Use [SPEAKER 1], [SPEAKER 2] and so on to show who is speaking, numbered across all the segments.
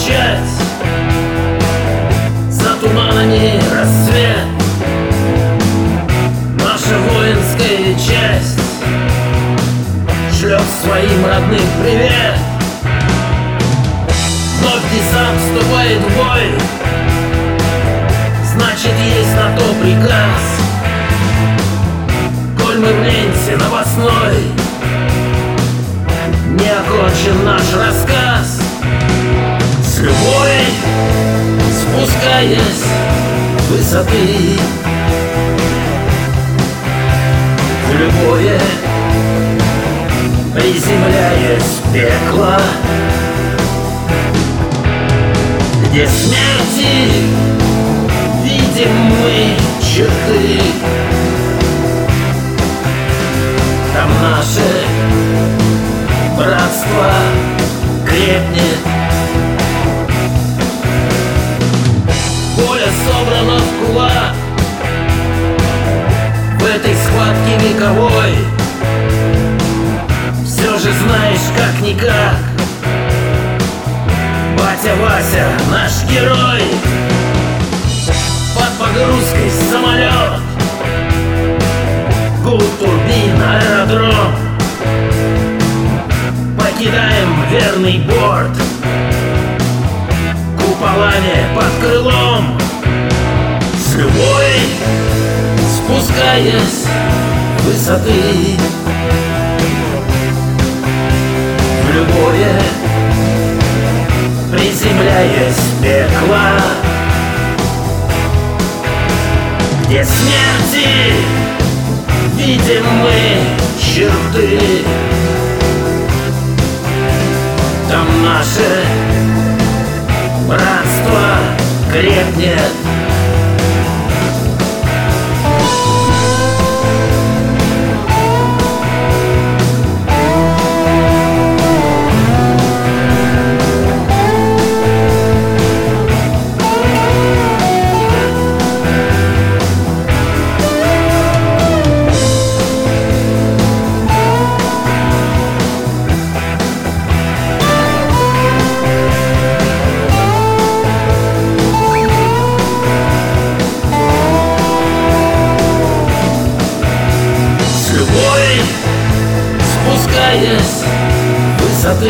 [SPEAKER 1] встречать за туманами рассвет. Наша воинская часть шлет своим родным привет. Вновь десант вступает в бой, значит, есть на то приказ. Коль мы в ленте новостной, не окончен наш рассказ. С любой, спускаясь с высоты, в любое, приземляясь в пекло, где смерти видим мы черты, там наше братство крепнет. Воля собрана в кулак в этой схватке вековой. Все же знаешь, как-никак, батя Вася наш герой. Под погрузкой самолет, гул турбин, аэродром. Покидаем верный борт, куполами под крылом. С любой, спускаясь с высоты, в любое, приземляясь в пекло, где смерти видим мы черты, там наше братство крепнет. Спускаясь с высоты,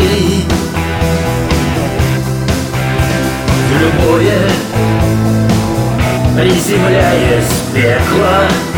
[SPEAKER 1] в любое, приземляясь в пекло,